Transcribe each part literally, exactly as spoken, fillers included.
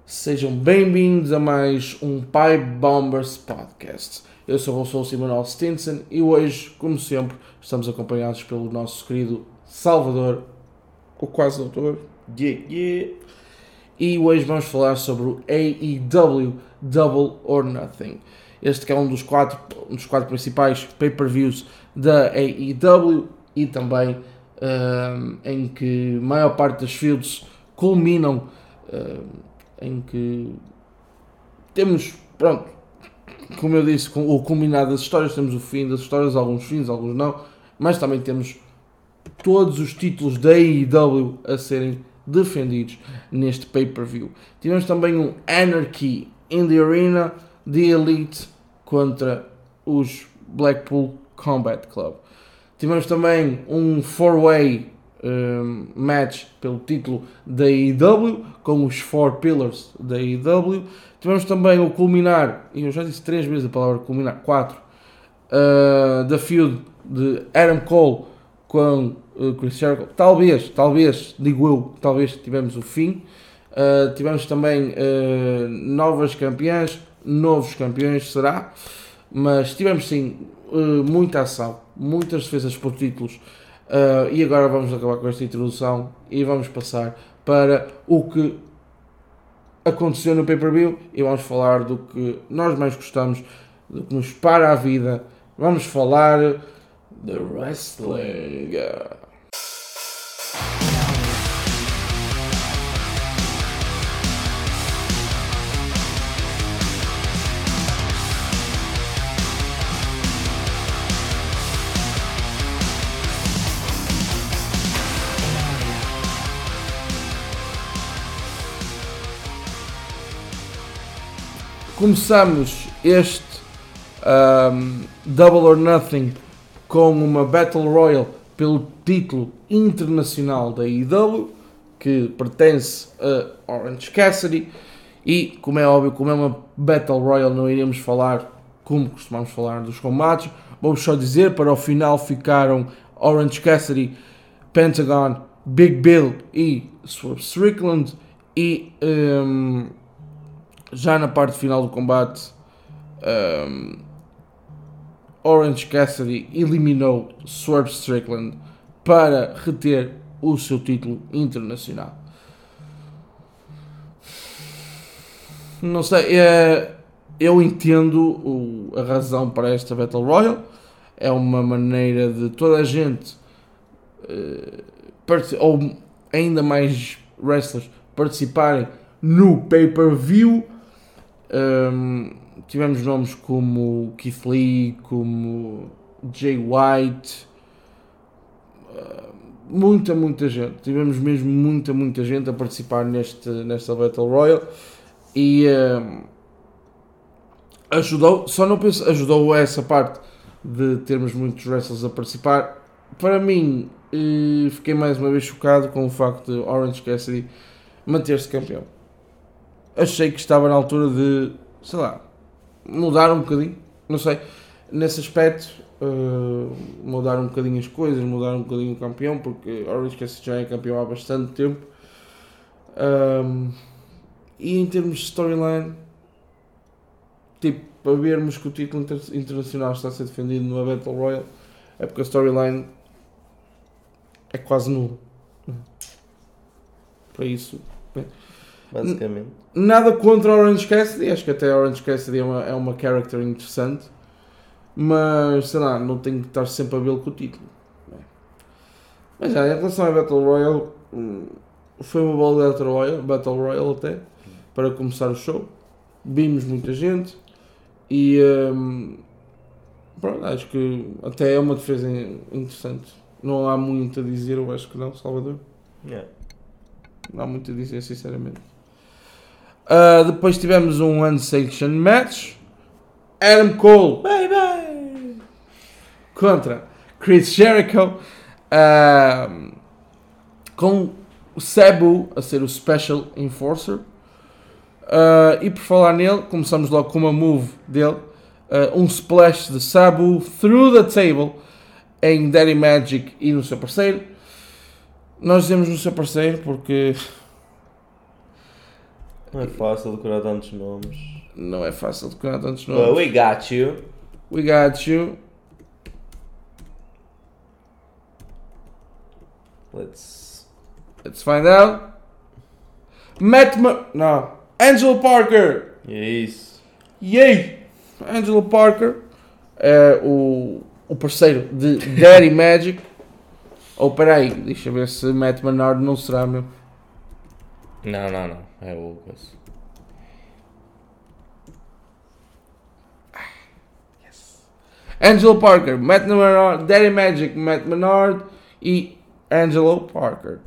Sejam bem-vindos a mais um Pipe Bombers Podcast. Eu sou o Gonçalo Emanuel Stinson e hoje, como sempre, estamos acompanhados pelo nosso querido Salvador, o quase doutor, yeah, yeah. E hoje vamos falar sobre o A E W Double or Nothing. Este que é um dos quatro, um dos quatro principais pay-per-views da A E W e também um, em que a maior parte das feuds culminam, um, em que temos, pronto, como eu disse, o culminar das histórias, temos o fim das histórias, alguns fins, alguns não, mas também temos todos os títulos da A E W a serem defendidos neste pay-per-view. Tivemos também um Anarchy in the Arena, The Elite contra os Blackpool Combat Club. Tivemos também um four-way um, match pelo título da A E W com os Four Pillars da A E W. Tivemos também o culminar, e eu já disse três vezes a palavra culminar, quatro, uh, da feud de Adam Cole com uh, Chris Jericho. Talvez, talvez, digo eu, talvez tivemos o fim. Uh, tivemos também uh, novas campeãs, novos campeões, será? Mas tivemos sim uh, muita ação, muitas defesas por títulos. Uh, e agora vamos acabar com esta introdução e vamos passar para o que aconteceu no pay-per-view e vamos falar do que nós mais gostamos, do que nos para a vida. Vamos falar de wrestling. Começamos este um, Double or Nothing com uma Battle Royale pelo título internacional da A E W, que pertence a Orange Cassidy, e como é óbvio, como é uma Battle Royale, não iremos falar como costumamos falar dos combates. Vamos só dizer, para o final ficaram Orange Cassidy, Pentagon, Big Bill e Swerve Strickland, e um, já na parte final do combate, um, Orange Cassidy eliminou Swerve Strickland para reter o seu título internacional. Não sei, é, eu entendo o, a razão para esta Battle Royale. É uma maneira de toda a gente, uh, part- ou ainda mais wrestlers, participarem no pay-per-view. Um, tivemos nomes como Keith Lee, como Jay White, uh, muita, muita gente. Tivemos mesmo muita, muita gente a participar neste, nesta Battle Royale e um, ajudou, só não penso, ajudou essa parte de termos muitos wrestlers a participar. Para mim, uh, fiquei mais uma vez chocado com o facto de Orange Cassidy manter-se campeão. Achei que estava na altura de, sei lá, mudar um bocadinho, não sei, nesse aspecto, uh, mudar um bocadinho as coisas, mudar um bocadinho o campeão, porque Orange Cassidy já é campeão há bastante tempo. Um, e em termos de storyline, tipo, para vermos que o título inter- internacional está a ser defendido numa Battle Royale, é porque a storyline é quase nula. Para isso... Bem, basicamente. nada contra Orange Cassidy, acho que até Orange Cassidy é uma, é uma character interessante, mas sei lá, não tenho que estar sempre a vê-lo com o título. Mas já, em relação à Battle Royale, foi uma boa Battle Royale, Battle Royale até, para começar o show. Vimos muita gente e um, pronto, acho que até é uma defesa interessante. Não há muito a dizer, eu acho que não, Salvador. Yeah. Não há muito a dizer, sinceramente. Uh, depois tivemos um Unsanctioned Match. Adam Cole, baby, contra Chris Jericho, uh, com o Sabu a ser o Special Enforcer. Uh, e por falar nele, começamos logo com uma move dele, uh, um splash de Sabu through the table em Daddy Magic e no seu parceiro. Nós dizemos no seu parceiro porque Não é fácil decorar tantos nomes. Não é fácil decorar tantos nomes. But we got you. We got you. Let's... Let's find out. Matt Ma... Não. Angelo Parker. E é isso. Yay! Angelo Parker é o, o parceiro de Daddy Magic. Ou oh, peraí, deixa eu ver se Matt Menard não será meu. Não, não, não. É o Lucas. Angelo Parker, Matt Menard, Daddy Magic, Matt Menard e Angelo Parker.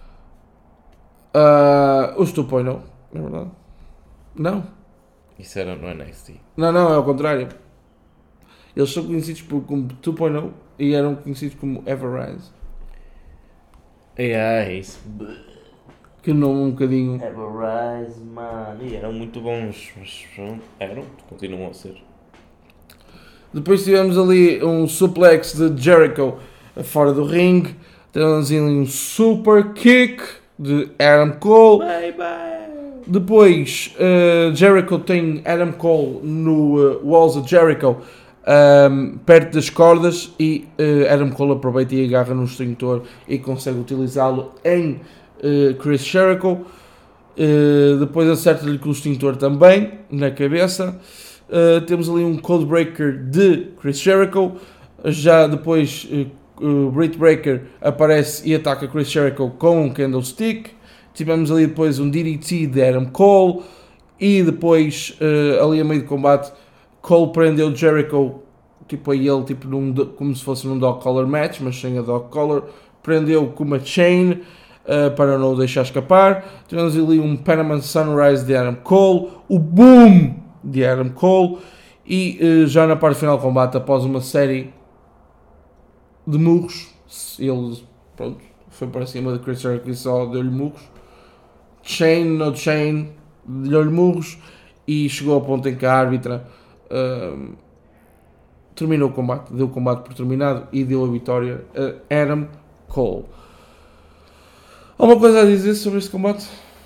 Uh, os dois ponto zero, é verdade? Não. Isso era no N X T. Não, não, é ao contrário. Eles são conhecidos por, como dois ponto zero e eram conhecidos como Everrise. É, é isso. Que nome um bocadinho... Everrise, mano. E eram muito bons. Mas eram, continuam a ser. Depois tivemos ali um suplex de Jericho fora do ringue. Tivemos ali um super kick de Adam Cole. Bye, bye. Depois uh, Jericho tem Adam Cole no uh, Walls of Jericho um, perto das cordas e uh, Adam Cole aproveita e agarra no extintor e consegue utilizá-lo em uh, Chris Jericho. Uh, depois acerta-lhe com o extintor também na cabeça. Uh, temos ali um Codebreaker de Chris Jericho. Já depois uh, o Britt Baker aparece e ataca Chris Jericho com um Candlestick. Tivemos ali depois um D D T de Adam Cole. E depois uh, ali a meio de combate Cole prendeu Jericho tipo a ele tipo num, como se fosse num dog collar match, mas sem a dog collar. Prendeu com uma chain uh, para não o deixar escapar. Tivemos ali um Panama Sunrise de Adam Cole. O Boom de Adam Cole. E uh, já na parte final do combate, após uma série de murros, ele pronto, foi para cima de Chris Jericho e só deu-lhe murros. Chain, no chain, deu-lhe murros e chegou ao ponto em que a árbitra uh, terminou o combate, deu o combate por terminado e deu a vitória a Adam Cole. Alguma coisa a dizer sobre este combate?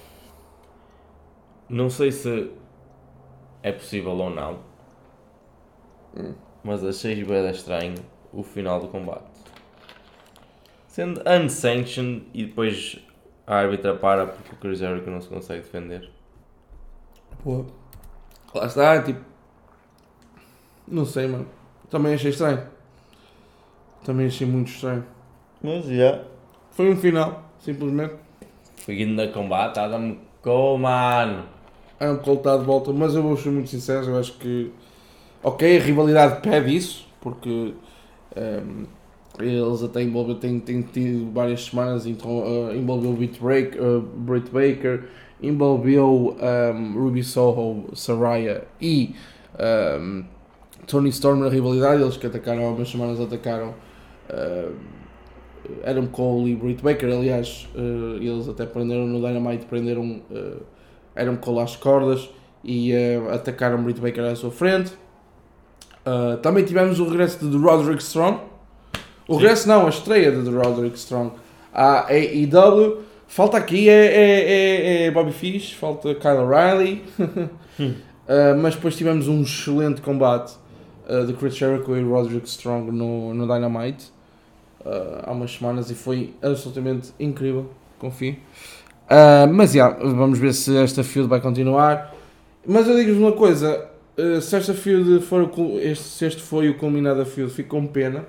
Não sei se é possível ou não, hum. mas achei bem estranho o final do combate. Sendo unsanctioned e depois a árbitra para porque o Chris Jericho não se consegue defender. Pô, lá está, tipo... Não sei, mano. Também achei estranho. Também achei muito estranho. Mas, já. Yeah. Foi um final, simplesmente. Foi indo na combate, Adam Cole, mano. Adam Cole está de volta, mas eu vou ser muito sincero, eu acho que... Ok, a rivalidade pede isso, porque... Um, eles até envolvem, têm, têm tido várias semanas, então, uh, envolveu o Britt Baker, uh, Britt Baker, envolveu um, Ruby Soho, Saraya e um, Toni Storm na rivalidade. Eles que atacaram há algumas semanas atacaram uh, Adam Cole e Britt Baker. Aliás, uh, eles até prenderam no Dynamite, prenderam uh, Adam Cole às cordas e uh, atacaram Britt Baker à sua frente. Uh, também tivemos o regresso de The Roderick Strong. O regresso não, a estreia de The Roderick Strong à A E W. Falta aqui é, é, é, é Bobby Fish, falta Kyle O'Reilly. hum. uh, mas depois tivemos um excelente combate uh, de Chris Jericho e Roderick Strong no, no Dynamite uh, há umas semanas e foi absolutamente incrível, confio. Uh, mas já, yeah, vamos ver se esta feud vai continuar. Mas eu digo-vos uma coisa, uh, se esta feud for o, este, se este foi o culminado da feud, fico com pena.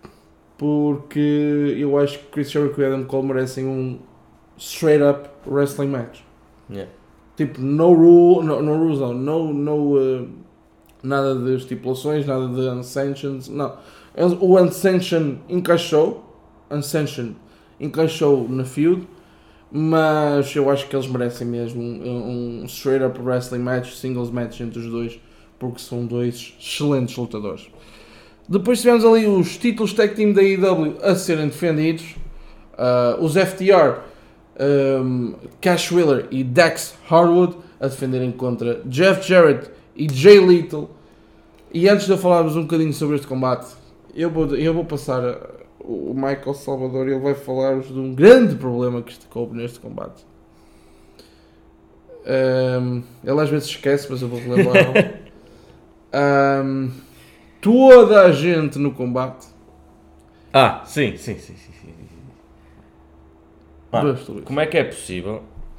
Porque eu acho que Chris Jericho e Adam Cole merecem um straight up wrestling match. Yeah. Tipo, no rule, no, no rules, não, no, no uh, nada de estipulações, nada de unsanctioned, não. O unsanctioned encaixou, unsanctioned encaixou na feud, mas eu acho que eles merecem mesmo um, um straight up wrestling match, singles match entre os dois, porque são dois excelentes lutadores. Depois tivemos ali os títulos tag team da A E W a serem defendidos. Uh, os F T R, um, Cash Wheeler e Dax Harwood a defenderem contra Jeff Jarrett e Jay Lethal. E antes de eu falarmos um bocadinho sobre este combate, eu vou, eu vou passar a, o Michael Salvador e ele vai falar-vos de um grande problema que coube neste combate. Um, ele às vezes esquece, mas eu vou relembrar. um, toda a gente no combate. Ah, sim, sim, sim, sim. sim. Mano, Dois, dois. como é que é possível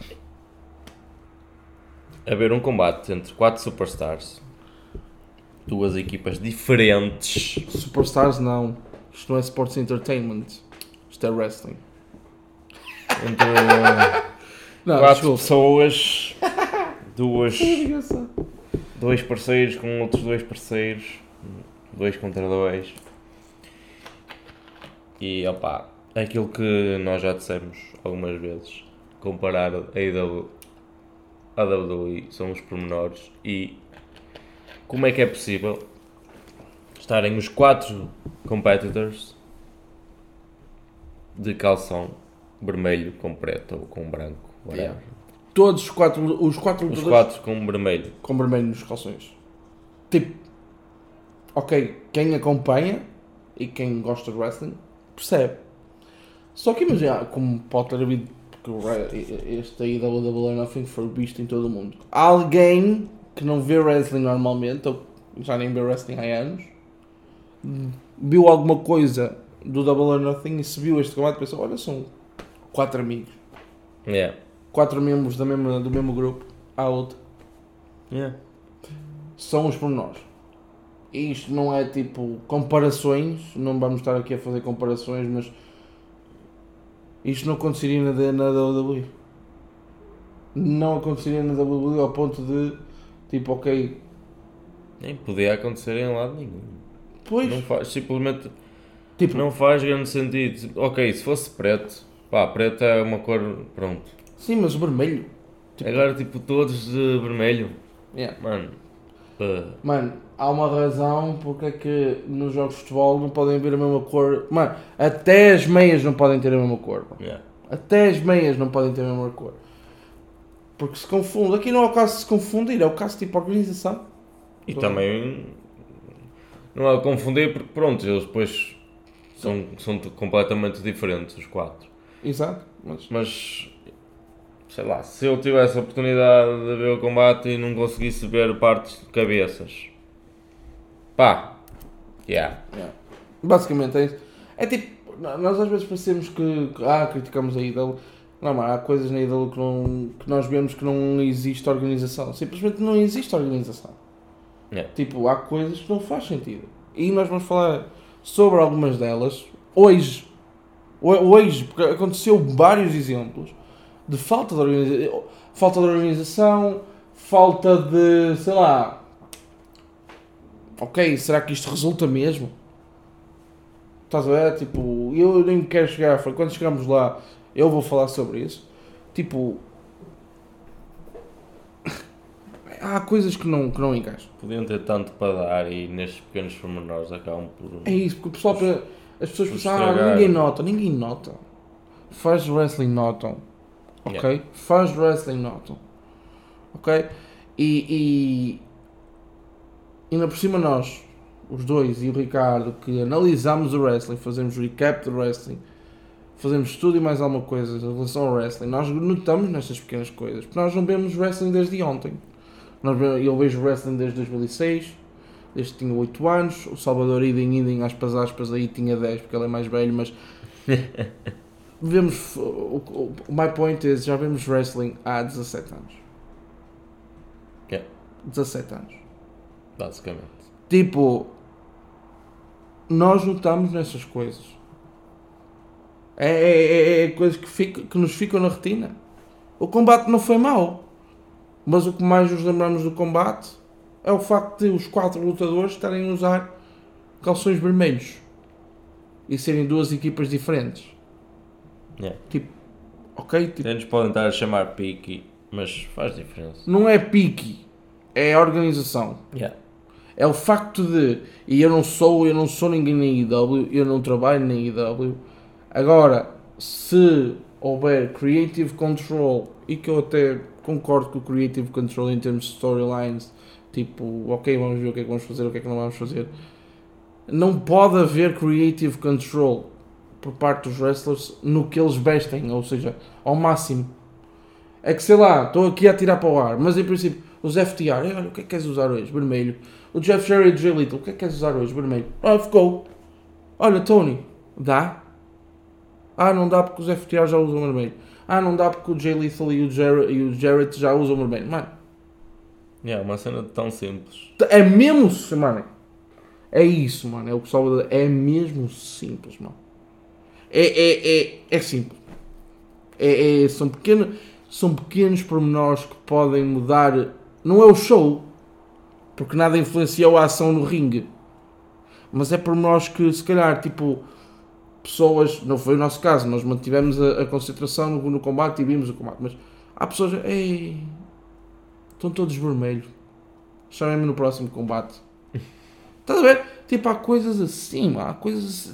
haver um combate entre quatro superstars, duas equipas diferentes? Superstars não. Isto não é Sports Entertainment. Isto é wrestling. Entre Não, quatro desculpa. pessoas, duas, É engraçado. dois parceiros com outros dois parceiros, dois contra dois. E opá, é aquilo que nós já dissemos algumas vezes, comparar a A E W à W W E são os pormenores. E como é que é possível estarem os quatro competitors de calção vermelho com preto ou com branco, whatever. Yeah. Todos os quatro, os quatro Os lutadores quatro com vermelho. com vermelho nos calções. Tipo, ok, quem acompanha e quem gosta de wrestling percebe. Só que imagina, como pode ter havido, porque o re- este aí da W W E Nothing foi visto em todo o mundo. Alguém que não vê wrestling normalmente, ou já nem vê wrestling há anos, viu alguma coisa do W W E Nothing e se viu este combate e pensou, olha, são quatro amigos. Yeah. Quatro membros da mesma, do mesmo grupo, há outro. Yeah. São os pormenores. E isto não é tipo comparações, não vamos estar aqui a fazer comparações, mas isto não aconteceria na, na W W E. Não aconteceria na W W E ao ponto de tipo, ok, Nem podia acontecer em lado nenhum. pois, Não faz, simplesmente tipo, não faz grande sentido. Ok, se fosse preto, pá, preto é uma cor, pronto. sim, mas o vermelho. Tipo, Agora tipo todos de vermelho, yeah. mano. uh, Mano, há uma razão porque é que nos jogos de futebol não podem ver a mesma cor. Mano, até as meias não podem ter a mesma cor. Mano. yeah. Até as meias não podem ter a mesma cor. Porque se confunde. Aqui não é o caso de se confundir, é o caso tipo organização. E Tô- também não é confundir porque pronto, eles depois são, são completamente diferentes os quatro. Exato. Mas, Mas sei lá, se eu tivesse a oportunidade de ver o combate e não conseguisse ver partes de cabeças, pá, yeah. yeah. Basicamente é isso. É tipo, nós às vezes pensamos que, que ah, criticamos a ídolo. Não, mas há coisas na ídolo que, não, que nós vemos que não existe organização. Simplesmente não existe organização. Yeah. Tipo, há coisas que não faz sentido. E nós vamos falar sobre algumas delas hoje. Hoje, porque aconteceu vários exemplos de falta de organização, falta de organização, falta de, sei lá, ok, será que isto resulta mesmo? Estás a ver? Tipo, eu nem quero chegar, foi quando chegamos lá, eu vou falar sobre isso. Tipo, há coisas que não, que não encaixam. Podiam ter tanto para dar e nestes pequenos pormenores acabam por. É isso, porque o pessoal, as pessoas Por pensam, ah, estragar. ninguém nota, ninguém nota. Faz wrestling notam. Ok? Yeah. Faz wrestling notam. Ok? E, e ainda por cima nós, os dois e o Ricardo, que analisamos o wrestling, fazemos recap do wrestling, fazemos tudo e mais alguma coisa em relação ao wrestling, nós notamos nestas pequenas coisas, porque nós não vemos wrestling desde ontem. Nós, eu vejo wrestling desde dois mil e seis, desde que tinha oito anos, o Salvador idem, idem, aspas, aspas, aí tinha dez, porque ele é mais velho, mas vemos, o, o, o my point is, já vemos wrestling há dezassete anos. Yeah. dezassete anos. Basicamente. Tipo, nós notamos nessas coisas. É, é, é, é coisas que, fica, que nos ficam na retina. O combate não foi mau, mas o que mais nos lembramos do combate é o facto de os quatro lutadores estarem a usar calções vermelhos e serem duas equipas diferentes. Yeah. Tipo, ok? Tipo, Eles podem estar a chamar pique, mas faz diferença. não é pique, é organização. Yeah. É o facto de, e eu não sou, eu não sou ninguém na I W, eu não trabalho na I W. Agora, se houver creative control, e que eu até concordo com o creative control em termos de storylines, tipo, ok, vamos ver o que é que vamos fazer, o que é que não vamos fazer. Não pode haver creative control por parte dos wrestlers no que eles vestem, ou seja, ao máximo. É que sei lá, estou aqui a tirar para o ar, mas em princípio, os F T R, olha, o que é que queres usar hoje? Vermelho. O Jeff Jarrett e o Jay Little, o que é que queres usar hoje? Vermelho. Ah, ficou. Olha, Tony, dá? Ah, não dá porque os F T R já usam vermelho. Ah, não dá porque o Jay Lethal e o, Jarrett, e o Jarrett já usam vermelho. Mano. É, yeah, uma cena tão simples. É mesmo, mano. É isso, mano. É o que salva. É mesmo simples, mano. É, é, é, é simples. É, é, são, pequeno, são pequenos pormenores que podem mudar. Não é o show, porque nada influenciou a ação no ringue. Mas é pormenores que, se calhar, tipo, pessoas. Não foi o nosso caso, nós mantivemos a, a concentração no, no combate e vimos o combate. Mas há pessoas. Ei, estão todos vermelhos. Chamem-me no próximo combate. Estás a ver? Tipo, há coisas assim, há coisas.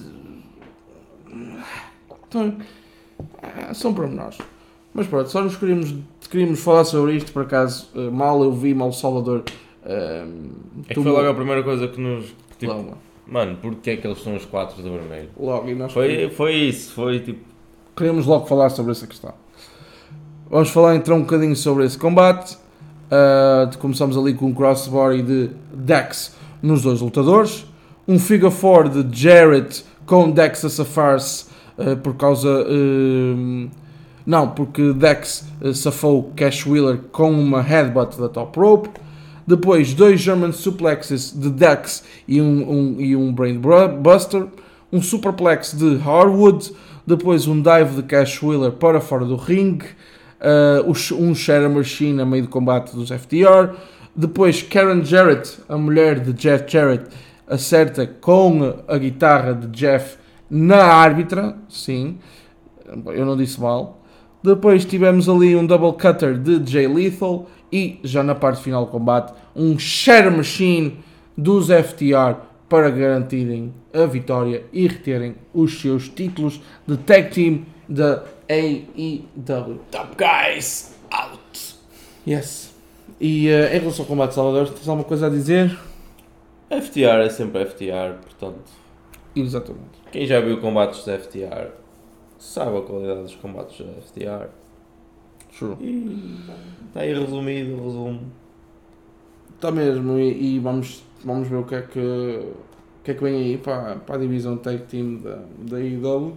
Então, são pormenores. Mas pronto, só nos queríamos, queríamos falar sobre isto, por acaso, mal eu vi, mal o Salvador. Uh, é que foi logo a primeira coisa que nos. Tipo, logo. Mano, porque é que eles são os quatro do vermelho? Logo, e nós foi, foi isso, foi tipo. Queríamos logo falar sobre essa questão. Vamos falar então um bocadinho sobre esse combate. Uh, começamos ali com um crossbody de Dax nos dois lutadores. Um figure four de Jarrett com Dax a safar-se uh, por causa. Uh, não, porque Dax uh, safou Cash Wheeler com uma headbutt da top rope. Depois, dois German suplexes de Dax e um, um, e um Brain Buster. Um superplex de Harwood. Depois, um dive de Cash Wheeler para fora do ringue. Uh, um Shatter Machine a meio do combate dos F T R. Depois, Karen Jarrett, a mulher de Jeff Jarrett, acerta com a guitarra de Jeff na árbitra. Sim, eu não disse mal. Depois tivemos ali um double cutter de Jay Lethal. E já na parte final do combate, um Shatter Machine dos F T R para garantirem a vitória e reterem os seus títulos de Tag Team da A E W. Top Guys out! Yes. E uh, em relação ao combate, Salvador, tens alguma coisa a dizer? F T R é sempre F T R, portanto. Exatamente. Quem já viu combates da F T R sabe a qualidade dos combates da F T R. True. E está aí resumido o resumo. Está mesmo, e, e vamos, vamos ver o que é que, o que, é que vem aí para, para a divisão Tag Team da, da A E W.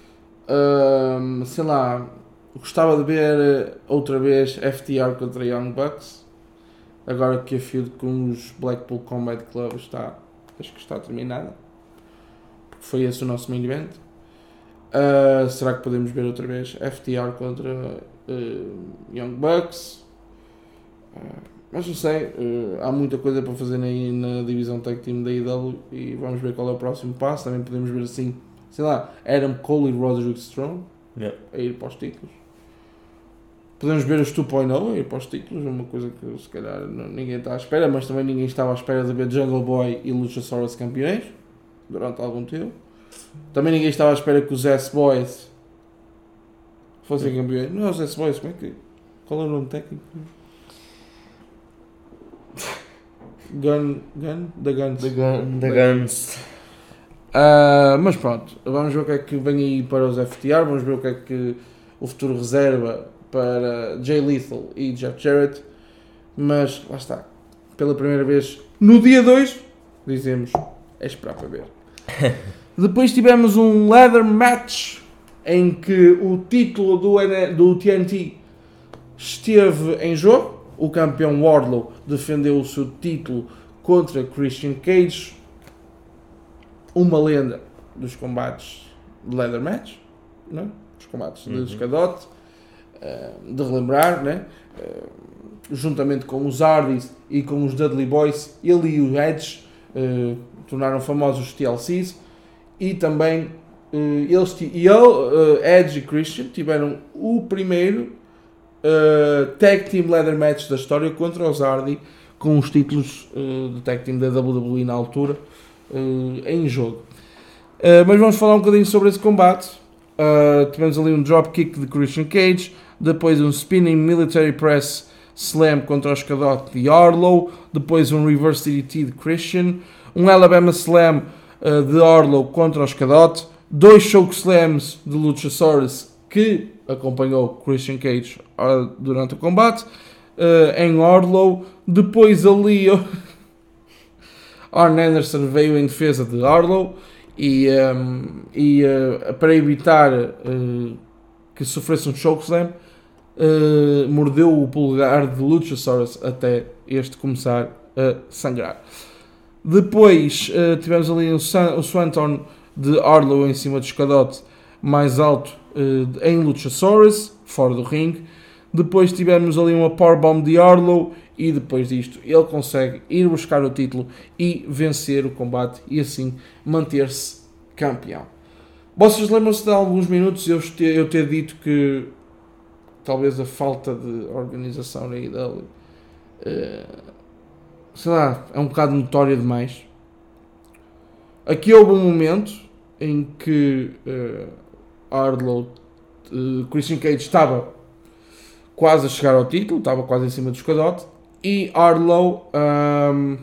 Um, sei lá, gostava de ver outra vez F T R contra Young Bucks. Agora que a feud com os Blackpool Combat Club está, acho que está terminada. Porque foi esse o nosso main event. Uh, será que podemos ver outra vez F T R contra uh, Young Bucks? Uh, mas não sei, uh, há muita coisa para fazer aí na divisão Tag Team da A E W e vamos ver qual é o próximo passo. Também podemos ver assim, sei lá, Adam Cole e Roderick Strong yeah. a ir para os títulos. Podemos ver os dois ponto oh a ir para os títulos, uma coisa que se calhar ninguém está à espera, mas também ninguém estava à espera de ver Jungle Boy e Luchasaurus campeões durante algum tempo. Também ninguém estava à espera que os S-Boys fossem campeões. Não, os S-Boys, como é que... Qual é o nome técnico? Gun... Gun? The Guns. The, gun, the Guns. Uh, mas pronto, vamos ver o que é que vem aí para os F T R, vamos ver o que é que o futuro reserva para Jay Lethal e Jeff Jarrett. Mas, lá está, pela primeira vez no dia dois, dizemos, é esperar para ver. Depois tivemos um ladder match em que o título do, do T N T esteve em jogo. O campeão Wardlow defendeu o seu título contra Christian Cage, uma lenda dos combates de ladder match, não é? Dos combates uhum. de escadote, de relembrar, né? Juntamente com os Hardys e com os Dudley Boys, ele e o Edge uh, tornaram famosos os T L Cs. E também uh, eles e ele, uh, Edge e Christian tiveram o primeiro uh, Tag Team Ladder Match da história contra os Hardy, com os títulos uh, do Tag Team da W W E na altura uh, em jogo. Uh, mas vamos falar um bocadinho sobre esse combate. Uh, tivemos ali um dropkick de Christian Cage, depois um spinning military press slam contra o escadote de Wardlow, depois um reverse D D T de Christian, um Alabama slam de Wardlow contra o escadote, dois choke slams de Luchasaurus que acompanhou Christian Cage uh, durante o combate, uh, em Wardlow. Depois ali Arn Anderson veio em defesa de Wardlow e, um, e uh, para evitar uh, que sofresse um chokeslam, uh, mordeu o polegar de Luchasaurus até este começar a sangrar. Depois uh, tivemos ali o, San, o Swanton de Wardlow em cima do escadote mais alto uh, em Luchasaurus, fora do ringue. Depois tivemos ali uma powerbomb de Wardlow e depois disto ele consegue ir buscar o título e vencer o combate e assim manter-se campeão. Vocês lembram-se de alguns minutos eu ter, eu ter dito que talvez a falta de organização na I W uh, sei lá, é um bocado notória demais. Aqui houve um momento em que uh, Wardlow, uh, Christian Cage estava quase a chegar ao título, estava quase em cima do escadote, e Wardlow um,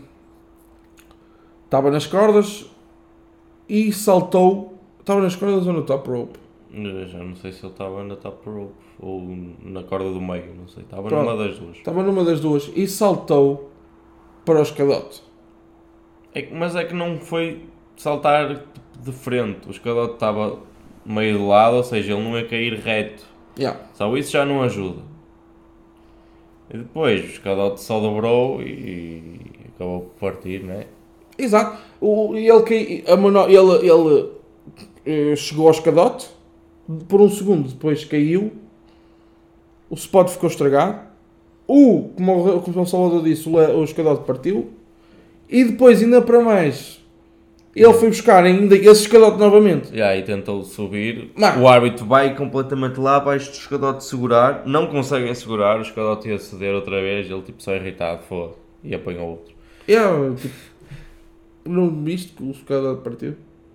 estava nas cordas e saltou. Estava nas cordas ou no top rope? Eu já não sei se ele estava na top rope ou na corda do meio, não sei. Estava Pronto. numa das duas. Estava numa das duas e saltou para o escadote. É que, mas é que não foi saltar de frente. O escadote estava meio de lado, ou seja, ele não ia cair reto. Yeah. Só isso já não ajuda. E depois o escadote só dobrou e acabou por partir, não é? Exato. O, ele, cai- a mono- ele, ele eh, chegou ao escadote, por um segundo depois caiu, o spot ficou estragado, o, como, o- como o Salvador disse, o, le- o escadote partiu, e depois, ainda para mais, ele foi buscar ainda esse escadote novamente. E aí tentou subir, Mano. o árbitro vai completamente lá abaixo do escadote segurar, não conseguem segurar, o escadote ia ceder outra vez, ele tipo só irritado, foda, e apanhou outro. Eu, tipo, não viste que o escadote partiu?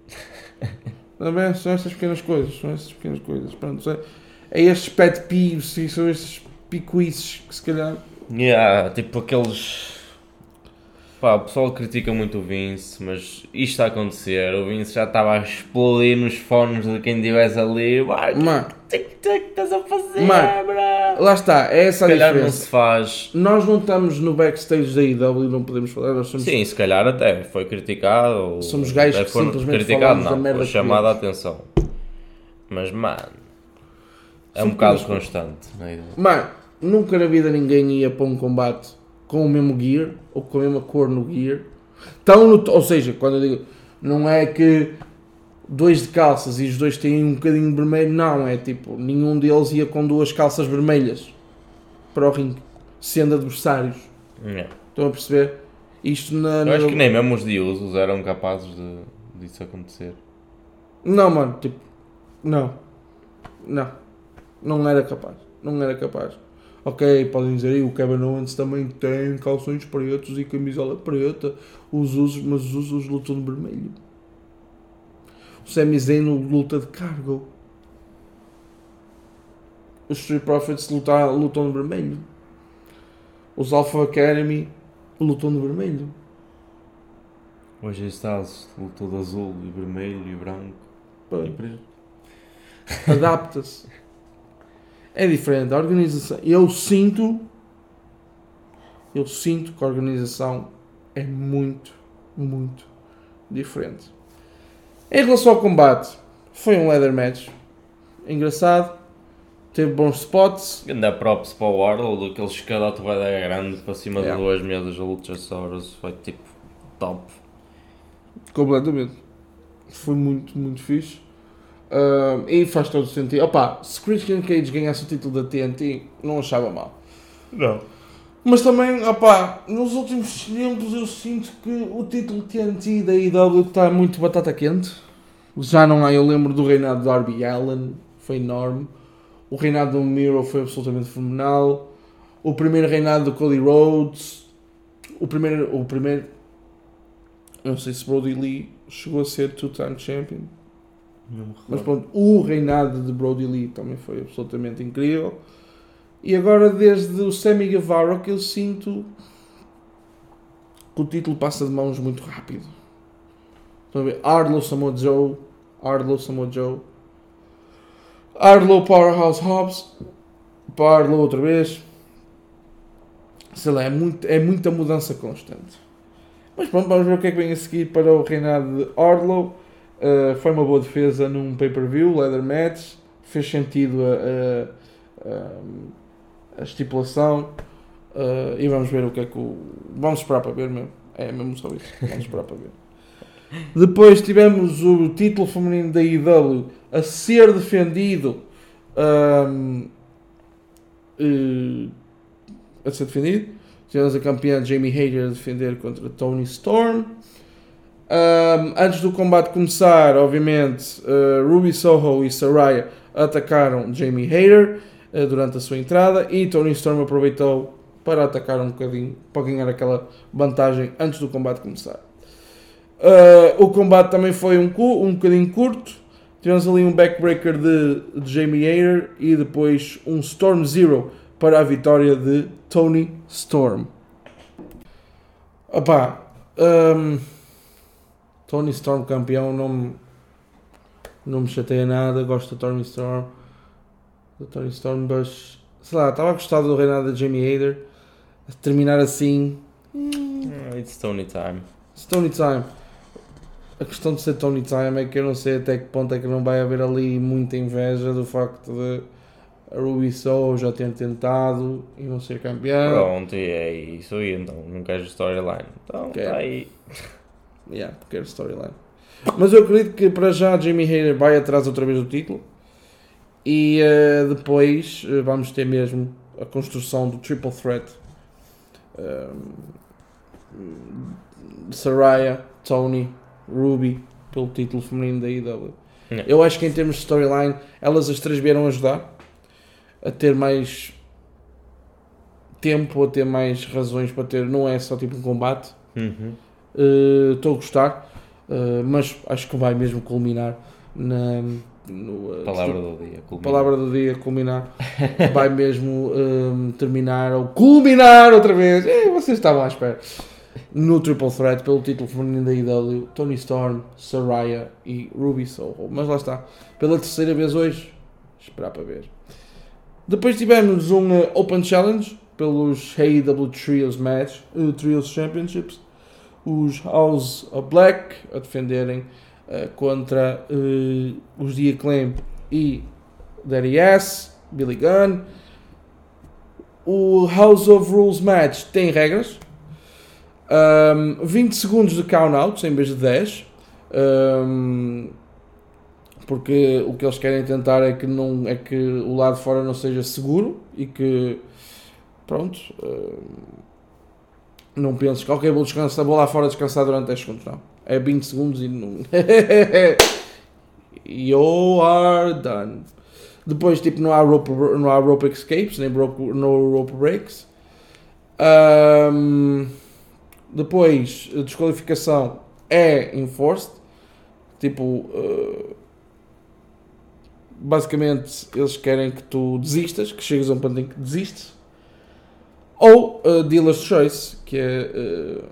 Também são estas pequenas coisas, são estas pequenas coisas. Pronto, é, é estes pet peeves e são estes picuices que se calhar... Yeah, tipo aqueles... Pá, o pessoal critica muito o Vince, mas isto está a acontecer, o Vince já estava a explodir nos fones de quem estivesse ali. Vai, Mano, o que estás a fazer, Mano, bro? lá está, é essa a Se calhar não diferença. se faz... Nós não estamos no backstage da I W e não podemos falar, nós somos... Sim, se calhar até foi criticado. Ou Somos gajos até que foram simplesmente criticado, falamos da não, merda foi que chamada a queremos. atenção. Mas, mano, é São um bocado pequenas constante. Não é? Mano, nunca na vida ninguém ia para um combate com o mesmo gear ou com a mesma cor no gear. Tão no, ou seja, quando eu digo, não é que dois de calças e os dois têm um bocadinho de vermelho, não, é tipo, nenhum deles ia com duas calças vermelhas para o ringue, sendo adversários. Não. Estão a perceber? Isto na... Eu na- acho que nem mesmo os de usos eram capazes de, disso acontecer. Não, mano, tipo, não. Não. Não era capaz. Não era capaz. Ok, podem dizer aí, o Kevin Owens também tem calções pretos e camisola preta. Os usos, mas os usos lutam de vermelho. O Sami Zayn luta de cargo. Os Street Profits lutam, lutam de vermelho. Os Alpha Academy lutam de vermelho. Hoje estás lutou de azul e vermelho e branco Pá, e preto. adapta-se. É diferente. A organização. Eu sinto. Eu sinto que a organização é muito, muito diferente. Em relação ao combate, foi um leather match. Engraçado. Teve bons spots. Ainda props para o Wardlow, daquele escadote vai dar grande para cima Yeah. de duas mesas da Luchasaurus. Foi tipo top. Completamente. Foi muito, muito fixe. Uh, e faz todo sentido. Opa, se Christian Cage ganhasse o título da T N T, não achava mal. Não. Mas também, opa, nos últimos tempos eu sinto que o título T N T da I W está muito batata quente. Já não há, eu lembro do reinado de Darby Allin, foi enorme. O reinado do Miro foi absolutamente fenomenal. O primeiro reinado do Cody Rhodes. O primeiro, o primeiro, não sei se Brody Lee chegou a ser two-time champion. Não me Mas recordo. pronto, o reinado de Brody Lee também foi absolutamente incrível. E agora desde o Sammy Guevara que eu sinto que o título passa de mãos muito rápido. Estão a ver? Wardlow, Samoa Joe, Wardlow, Samoa Joe. Hardlow Powerhouse Hobbs. Para Hardlow outra vez. Sei lá, é, muito, é muita mudança constante. Mas pronto, vamos ver o que é que vem a seguir para o reinado de Hardlow. Uh, foi uma boa defesa num pay-per-view, leather match. Fez sentido a, a, a, a estipulação. Uh, e vamos ver o que é que o... Vamos esperar para ver mesmo. É mesmo só isso. Vamos esperar para ver. Depois tivemos o título feminino da I W a ser defendido. Um, uh, a ser defendido. Tivemos a campeã Jamie Hayter a defender contra Toni Storm. Um, antes do combate começar, obviamente, uh, Ruby Soho e Saraya atacaram Jamie Hayter uh, durante a sua entrada e Toni Storm aproveitou para atacar um bocadinho, para ganhar aquela vantagem antes do combate começar. Uh, o combate também foi um, um bocadinho curto. Tivemos ali um backbreaker de, de Jamie Hayter e depois um Storm Zero para a vitória de Toni Storm. Opa, um, Toni Storm campeão não me, não me chateia nada, gosto da Toni Storm, da Toni Storm, mas sei lá, estava a gostar do reinado da Jamie Hayter, terminar assim. Uh, it's Toni time. It's Toni time. A questão de ser Toni time é que eu não sei até que ponto é que não vai haver ali muita inveja do facto de a Ruby Soho já ter tentado e não ser campeã. Pronto, e é isso aí, então não queres storyline. Então Quero. Tá aí. Yeah, quero storyline. Mas eu acredito que para já Jamie Hayter vai atrás outra vez do título e uh, depois uh, vamos ter mesmo a construção do Triple Threat. Um, Saraya, Toni, Ruby pelo título feminino da I W. Não. Eu acho que em termos de storyline elas as três vieram ajudar a ter mais tempo, a ter mais razões para ter, não é só tipo um combate. Estou Uhum. uh, a gostar, uh, mas acho que vai mesmo culminar na no, uh, Palavra do dia. Culminar. palavra do dia, culminar. Vai mesmo um, terminar ou culminar outra vez. Eh, vocês estavam à espera. No Triple Threat pelo título feminino da I W, Toni Storm, Saraya e Ruby Soho. Mas lá está, pela terceira vez hoje, esperar para ver. Depois tivemos um uh, Open Challenge pelos A E W Trios Match, uh, Trios Championships. Os House of Black a defenderem uh, contra uh, os The Acclaim e Daddy Ass, Billy Gunn. O House of Rules Match tem regras. Um, vinte segundos de count-outs em vez de dez. Um, porque o que eles querem tentar é que, não, é que o lado de fora não seja seguro e que, pronto, uh, não penses que ok, vou descansar, vou lá fora descansar durante dez segundos, não. É vinte segundos e não... You are done. Depois, tipo, não há rope, não há rope escapes, nem rope, no rope breaks. Um, depois, a desqualificação é enforced. Tipo... Uh, basicamente eles querem que tu desistas, que chegues a um ponto em que desistes, ou uh, dealer's choice, que é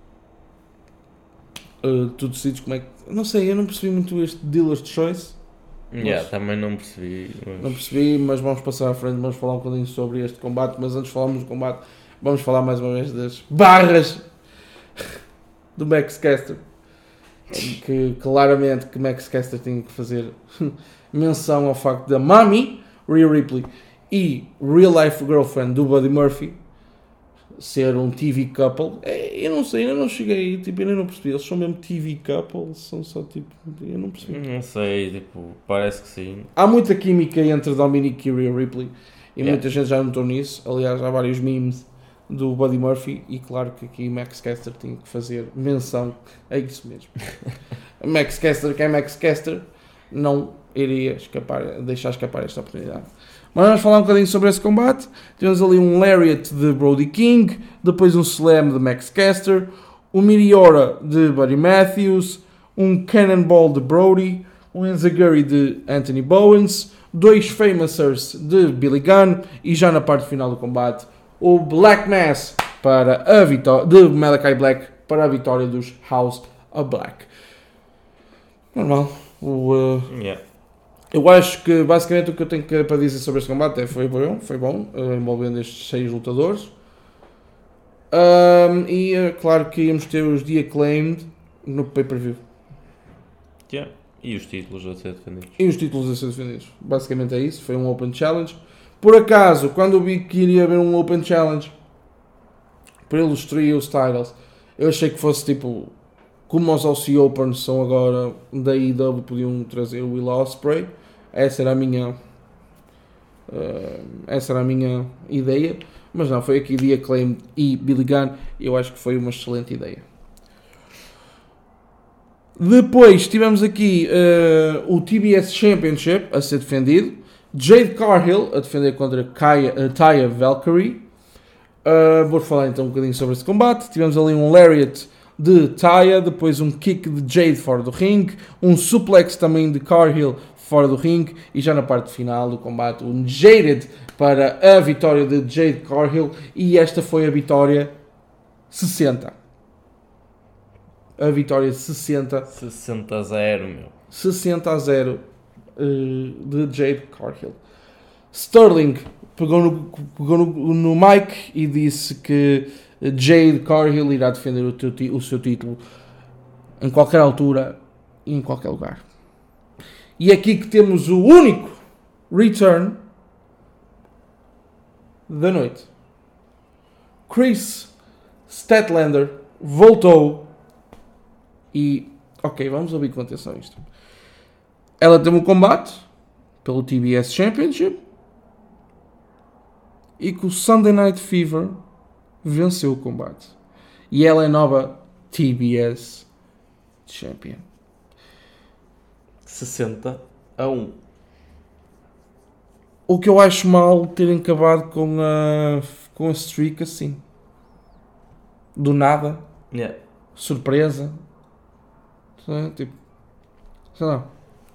uh, uh, tu decides como é que, não sei, eu não percebi muito este dealer's choice. Yeah, mas, também não percebi. Mas... não percebi, mas vamos passar à frente, vamos falar um bocadinho sobre este combate, mas antes de falarmos do combate, vamos falar mais uma vez das barras do Max Caster, que claramente que Max Caster tinha que fazer menção ao facto da Mami, Rhea Ripley, e Real Life Girlfriend do Buddy Murphy ser um T V couple. Eu não sei, eu não cheguei, tipo, eu não percebi. Eles são mesmo T V couple, são só tipo, eu não percebi. Não sei, tipo, parece que sim. Há muita química entre Dominic e Rhea Ripley e Yeah. muita gente já notou nisso. Aliás, há vários memes do Buddy Murphy e claro que aqui Max Caster tinha que fazer menção a isso mesmo. Max Caster, que é Max Caster, não iria escapar, deixar escapar esta oportunidade. Mas vamos falar um bocadinho sobre esse combate. Tivemos ali um Lariat de Brody King, depois um Slam de Max Caster, um Meteora de Buddy Matthews, um Cannonball de Brody, um Enziguri de Anthony Bowens, dois Famousers de Billy Gunn e já na parte final do combate o Black Mass para a vitória de Malachi Black para a vitória dos House of Black. Normal. O, uh, Yeah. Eu acho que basicamente o que eu tenho que, para dizer sobre este combate é foi bom, foi bom, uh, envolvendo estes seis lutadores. Um, e uh, claro que íamos ter os The Acclaimed no pay-per-view. Yeah. E os títulos a ser defendidos. E os títulos a ser defendidos. Basicamente é isso, foi um Open Challenge. Por acaso, quando eu vi que iria haver um Open Challenge pelos Trios Titles, eu achei que fosse tipo, como os Aussie Open são agora da A E W, podiam trazer o Will Ospreay. Essa era a minha uh, essa era a minha ideia, mas não, foi aqui The Acclaimed e Billy Gunn. Eu acho que foi uma excelente ideia. Depois tivemos aqui uh, o T B S Championship a ser defendido, Jade Cargill a defender contra Kaya, uh, Taya Valkyrie. Uh, vou falar então um bocadinho sobre esse combate. Tivemos ali um lariat de Taya, depois um kick de Jade fora do ringue, um suplex também de Cargill fora do ringue, e já na parte final do combate um Jaded para a vitória de Jade Cargill, e esta foi a vitória sessenta. A vitória sessenta. sessenta a zero, meu. sessenta a zero uh, de Jade Cargill. Sterling pegou no, pegou no, no mic e disse que Jade Cargill irá defender o, teu, o seu título em qualquer altura e em qualquer lugar. E é aqui que temos o único return da noite. Chris Statlander voltou e... Ok, vamos ouvir com atenção isto. Ela teve um combate pelo T B S Championship e que o Sunday Night Fever venceu o combate. E ela é nova T B S Champion. sessenta a um. O que eu acho mal terem acabado com a, com a streak assim. Do nada. Yeah. Surpresa. Tipo, sei lá.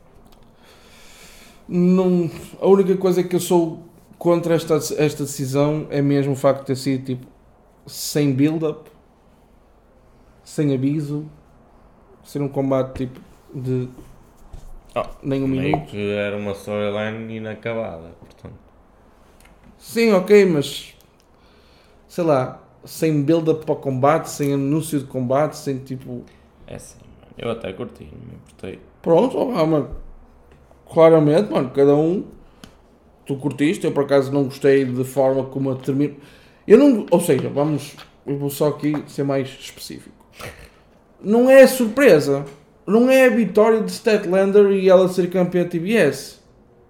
Não, a única coisa que eu sou contra esta, esta decisão é mesmo o facto de ter sido tipo sem build-up, sem aviso, ser um combate tipo de oh, nem um meio minuto. Que era uma storyline inacabada, portanto. Sim, ok, mas sei lá, sem build-up para o combate, sem anúncio de combate, sem tipo. É assim, mano. Eu até curti, não me importei. Pronto, oh, mano. Claramente, mano, cada um. Tu curtiste, eu por acaso não gostei de forma como a termino. Eu não. Ou seja, vamos. Eu vou só aqui ser mais específico. Não é surpresa. Não é a vitória de Statlander e ela ser campeã T B S.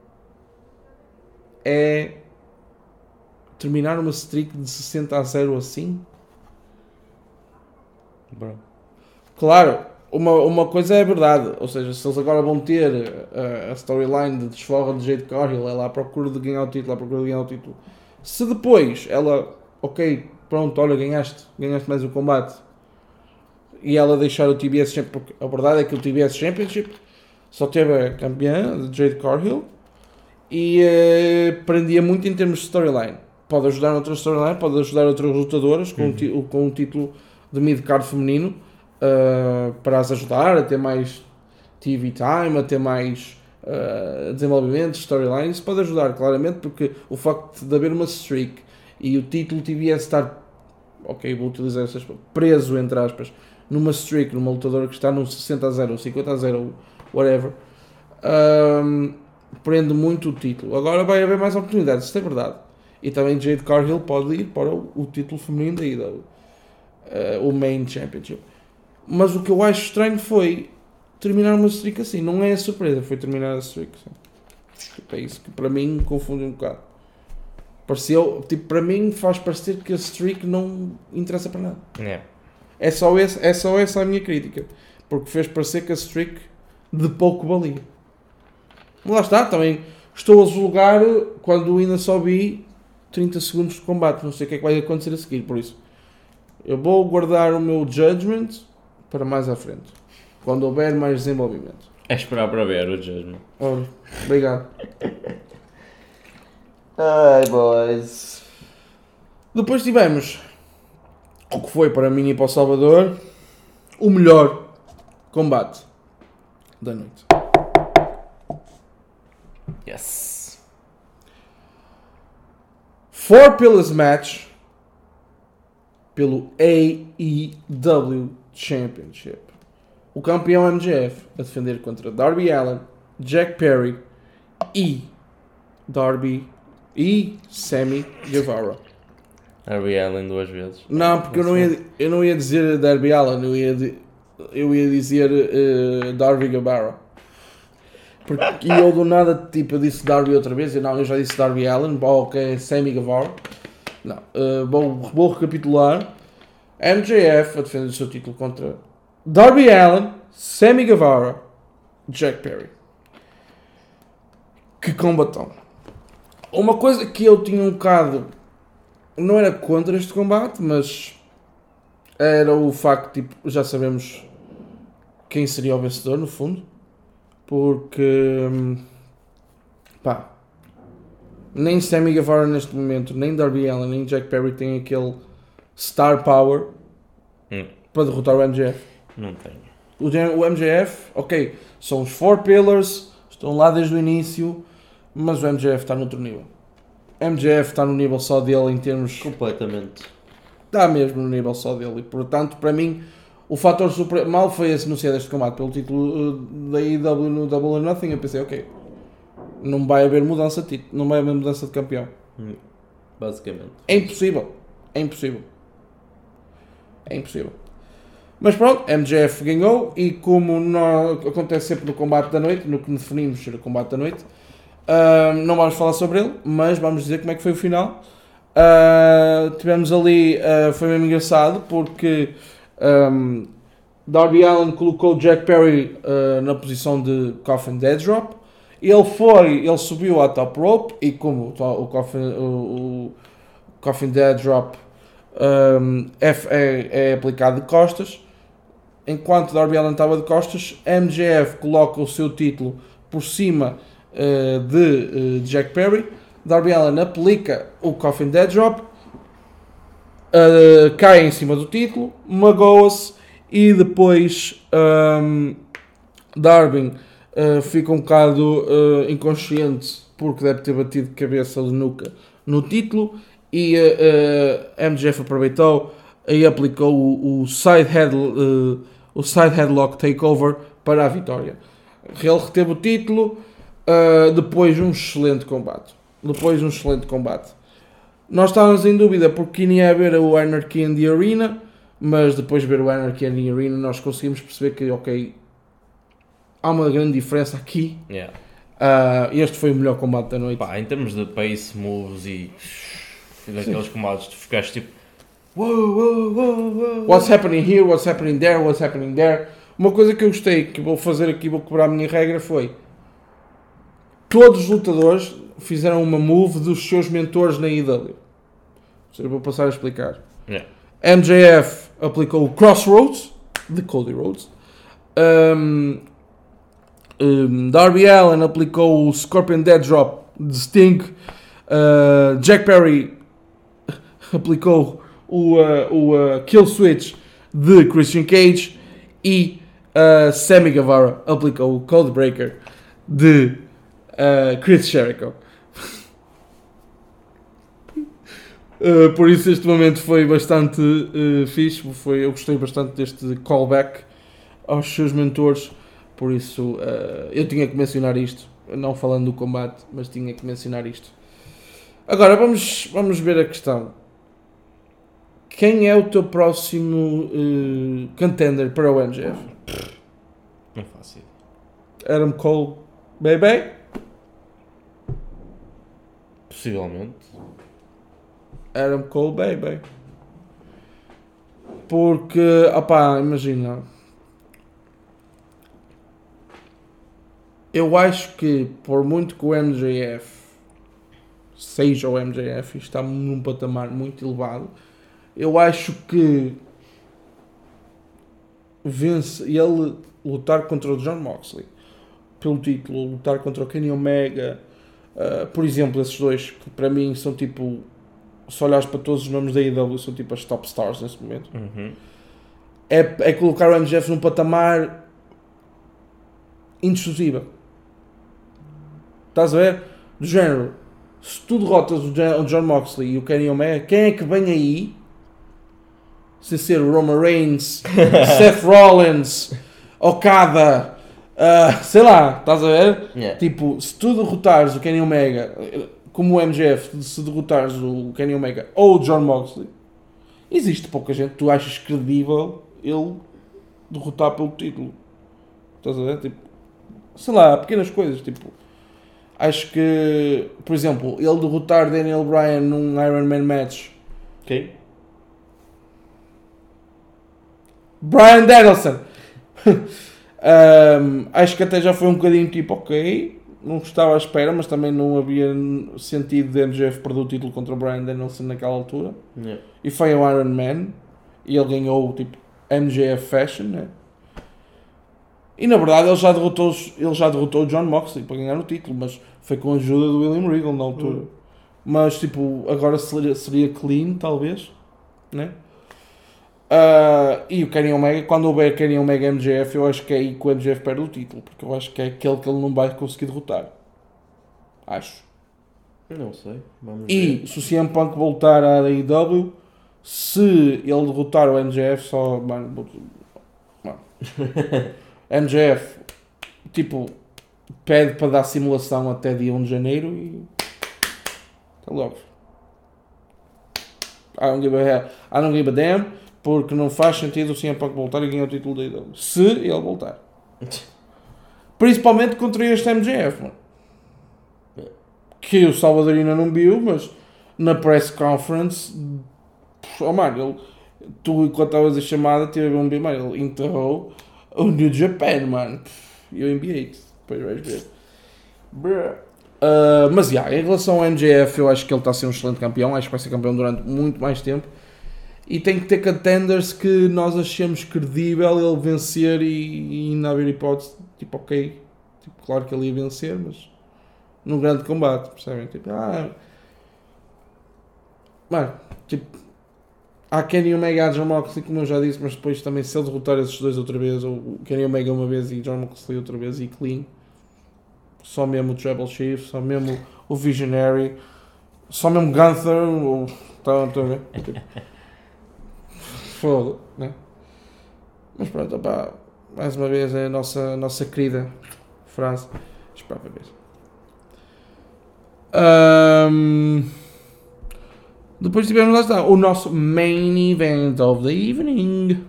É terminar uma streak de sessenta a zero assim. Bro. Claro, uma, uma coisa é verdade. Ou seja, se eles agora vão ter a, a storyline de desforra de Jade Cargill, ela à procura de ganhar o título, à procura de ganhar o título. Se depois ela, ok, pronto, olha, ganhaste, ganhaste mais um combate, e ela deixar o T B S Championship, porque a verdade é que o T B S Championship só teve a campeã de Jade Cargill e eh, prendia muito em termos de storyline. Pode ajudar noutra storyline, pode ajudar outras lutadoras com, uhum. um, com um título de mid-card feminino uh, para as ajudar a ter mais T V time, a ter mais uh, desenvolvimento, storyline. Isso pode ajudar claramente, porque o facto de haver uma streak e o título T B S estar, ok, vou utilizar essas, preso entre aspas, numa streak, numa lutadora que está num sessenta a zero ou cinquenta a zero, whatever, um, prende muito o título. Agora vai haver mais oportunidades, isso é verdade. E também Jade Cargill pode ir para o, o título feminino daí, da, uh, o Main Championship. Mas o que eu acho estranho foi terminar uma streak assim. Não é a surpresa, foi terminar a streak. Tipo, é isso que para mim confunde um bocado. Pareceu, tipo, para mim faz parecer que a streak não interessa para nada. É. É só, esse, é só essa a minha crítica. Porque fez parecer que a streak de pouco valia. Lá está, também estou a julgar quando ainda só vi trinta segundos de combate. Não sei o que é que vai acontecer a seguir, por isso. Eu vou guardar o meu judgment para mais à frente. Quando houver mais desenvolvimento. É esperar para ver o judgment. Olha, obrigado. Ai, boys. Depois tivemos o que foi para mim e para o Salvador o melhor combate da noite. Yes. Four Pillars Match pelo A E W Championship. O campeão M J F a defender contra Darby Allin, Jack Perry e Darby e Sammy Guevara. Darby Allin duas vezes. Não, porque eu não ia, eu não ia dizer Darby Allin, eu ia, eu ia dizer uh, Darby Guevara. Porque eu do nada, tipo, eu disse Darby outra vez, eu não, eu já disse Darby Allin, bom, ok, Sammy Guevara. Não, uh, vou, vou recapitular. M J F a defender o seu título contra Darby Allin, Sammy Guevara, Jack Perry. Que combatão. Uma coisa que eu tinha um bocado, não era contra este combate, mas era o facto, tipo, já sabemos quem seria o vencedor no fundo. Porque, pá, nem Sammy Guevara neste momento, nem Darby Allin, nem Jack Perry têm aquele star power hum. para derrotar o M J F. Não tenho. O, o M J F, ok, são os Four Pillars, estão lá desde o início, mas o M J F está no outro nível. O M J F está no nível só dele em termos... Completamente. Está mesmo no nível só dele e, portanto, para mim... O fator super... Mal foi anunciado este combate pelo título uh, da A E W no Double or Nothing. Eu pensei, ok, não vai haver mudança de título, não vai haver mudança de campeão. Hum, basicamente. É impossível. É impossível. É impossível. Mas pronto, M J F ganhou e como não, acontece sempre no combate da noite, no que definimos ser o combate da noite, uh, não vamos falar sobre ele, mas vamos dizer como é que foi o final. Uh, tivemos ali, uh, foi mesmo engraçado porque... Um, Darby Allin colocou Jack Perry uh, na posição de Coffin Dead Drop. Ele foi, ele subiu à top rope e como o, o, Coffin, o, o Coffin Dead Drop um, é, é, é aplicado de costas, enquanto Darby Allin estava de costas, M J F coloca o seu título por cima uh, de uh, Jack Perry. Darby Allin aplica o Coffin Dead Drop. Uh, cai em cima do título, magoa-se e depois um, Darby uh, fica um bocado uh, inconsciente porque deve ter batido de cabeça de nuca no título e uh, uh, M J F aproveitou e aplicou o, o, side head, uh, o side headlock takeover para a vitória. Ele reteve o título uh, depois de um excelente combate. Depois de um excelente combate. Nós estávamos em dúvida porque ia haver o Anarchy in the Arena, mas depois de ver o Anarchy in the Arena nós conseguimos perceber que, ok, há uma grande diferença aqui. Yeah. Uh, este foi o melhor combate da noite. Pá, em termos de pace, moves e, e daqueles Sim. combates, tu ficaste tipo... Whoa, whoa, whoa, whoa. What's happening here, what's happening there, what's happening there. Uma coisa que eu gostei, que vou fazer aqui, vou quebrar a minha regra, foi... Todos os lutadores fizeram uma move dos seus mentores na A E W. Eu vou passar a explicar. Yeah. M J F aplicou o Crossroads de Cody Rhodes. Um, um, Darby Allin aplicou o Scorpion Dead Drop de Sting. Uh, Jack Perry aplicou o, uh, o uh, Kill Switch de Christian Cage. E uh, Sammy Guevara aplicou o Codebreaker de uh, Chris Jericho. Uh, por isso este momento foi bastante uh, fixe, foi, eu gostei bastante deste callback aos seus mentores, por isso uh, eu tinha que mencionar isto, não falando do combate, mas tinha que mencionar isto. Agora vamos, vamos ver a questão. Quem é o teu próximo uh, contender para o M J F? Não faço ideia. Adam Cole, baby? Possivelmente. Adam Cole, baby. Porque, opá, imagina. Eu acho que, por muito que o M J F seja o M J F e está num patamar muito elevado, eu acho que vence ele lutar contra o John Moxley pelo título, lutar contra o Kenny Omega, uh, por exemplo, esses dois que para mim são tipo, se olhares para todos os nomes da A E W, são tipo as top stars neste momento. Uhum. É, é colocar o M J F num patamar indiscutível. estás a ver? Do género, se tu derrotas o John Moxley e o Kenny Omega, quem é que vem aí? Sem ser o Roman Reigns, Seth Rollins, Okada, uh, sei lá, estás a ver? Yeah. Tipo, se tu derrotares o Kenny Omega, como o M J F, se derrotares o Kenny Omega ou o John Moxley, existe pouca gente que tu achas credível ele derrotar pelo título. Estás a ver? Tipo, sei lá, pequenas coisas, tipo, acho que, por exemplo, ele derrotar Daniel Bryan num Iron Man match. Ok? Bryan Danielson. um, acho que até já foi um bocadinho tipo, ok, não estava à espera, mas também não havia sentido de M J F perder o título contra o Bryan Danielson naquela altura. Yeah. E foi o Iron Man e ele ganhou tipo M J F Fashion, né? E na verdade ele já derrotou, ele já derrotou o John Moxley para ganhar o título, mas foi com a ajuda do William Regal na altura. Uhum. Mas tipo, agora seria, seria clean, talvez, né? Uh, e o Kenny Omega, quando houver Kenny Omega M J F, eu acho que é aí que o M J F perde o título, porque eu acho que é aquele que ele não vai conseguir derrotar. Acho. Não sei. Vamos e ver. se o C M Punk voltar à A E W, se ele derrotar o M J F, só. Mano, mano. M J F, tipo, pede para dar simulação até dia um de janeiro e. Até logo. I don't give a hell. I don't give a damn, porque não faz sentido o C M Punk voltar e ganhar o título da A E W. Se ele voltar. Principalmente contra este M J F, mano. Que o Salvador ainda não viu, mas na press conference, oh mano, ele, tu enquanto estavas a chamada, tive a ver um bem, mano, ele enterrou o New Japan, mano. E eu enviei-te, depois vais ver. Uh, mas, já, yeah, em relação ao M J F, eu acho que ele está a ser um excelente campeão, acho que vai ser campeão durante muito mais tempo. E tem que ter contenders que nós achemos credível ele vencer e, e ainda haver hipótese, tipo, ok, tipo, claro que ele ia vencer, mas num grande combate, percebem? Tipo, ah, mano, tipo, há Kenny Omega e John Moxley, como eu já disse, mas depois também se ele derrotar esses dois outra vez, ou o Kenny Omega uma vez e John Moxley outra vez e clean, só mesmo o Tribal Chief, só mesmo o Visionary, só mesmo Gunther, ou, estão a ver? Tipo, foda, né? Mas pronto, opá, mais uma vez é a nossa, a nossa querida frase, esperar para ver. Um, depois tivemos, lá está, o nosso main event of the evening.